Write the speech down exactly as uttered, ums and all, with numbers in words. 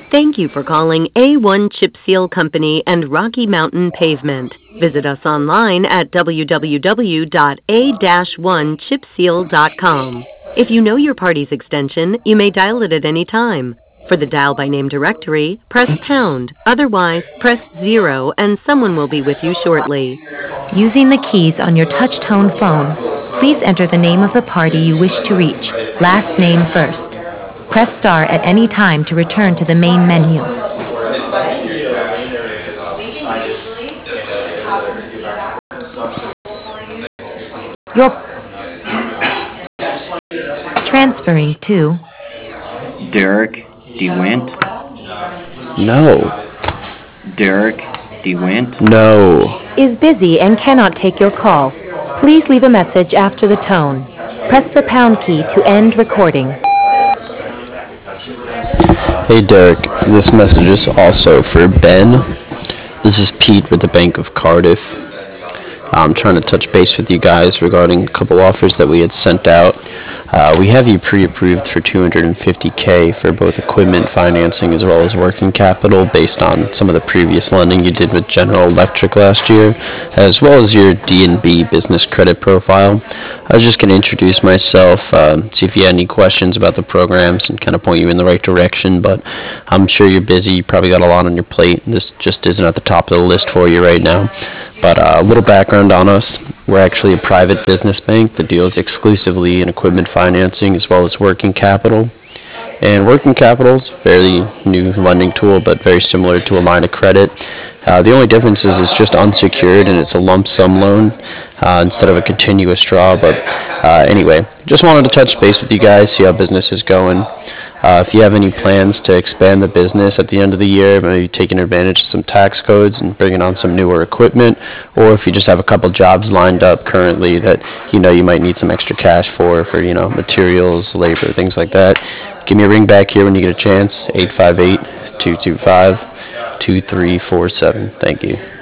Thank you for calling A one Chip Seal Company and Rocky Mountain Pavement. Visit us online at w w w dot a dash one chip seal dot com. If you know your party's extension, you may dial it at any time. For the dial by name directory, press pound. Otherwise, press zero and someone will be with you shortly. Using the keys on your touch-tone phone, please enter the name of the party you wish to reach, last name first. Press star at any time to return to the main menu. You're transferring to Derek DeWint. No. Derek DeWint. No. Is busy and cannot take your call. Please leave a message after the tone. Press the pound key to end recording. Hey Derek, this message is also for Ben. This is Pete with the Bank of Cardiff. I'm trying to touch base with you guys regarding a couple offers that we had sent out. Uh, we have you pre-approved for two hundred fifty K for both equipment financing as well as working capital based on some of the previous lending you did with General Electric last year, as well as your D and B business credit profile. I was just going to introduce myself, uh, see if you had any questions about the programs and kind of point you in the right direction, but I'm sure you're busy. You probably got a lot on your plate. This just isn't at the top of the list for you right now. But uh, a little background on us. We're actually a private business bank that deals exclusively in equipment financing as well as working capital. And working capital is a fairly new lending tool, but very similar to a line of credit. Uh, the only difference is it's just unsecured and it's a lump sum loan uh, instead of a continuous draw. But uh, anyway, just wanted to touch base with you guys, see how business is going. Uh, if you have any plans to expand the business at the end of the year, maybe taking advantage of some tax codes and bringing on some newer equipment, or if you just have a couple jobs lined up currently that you know you might need some extra cash for, for you know materials, labor, things like that, give me a ring back here when you get a chance, eight five eight, two two five, two three four seven. Thank you.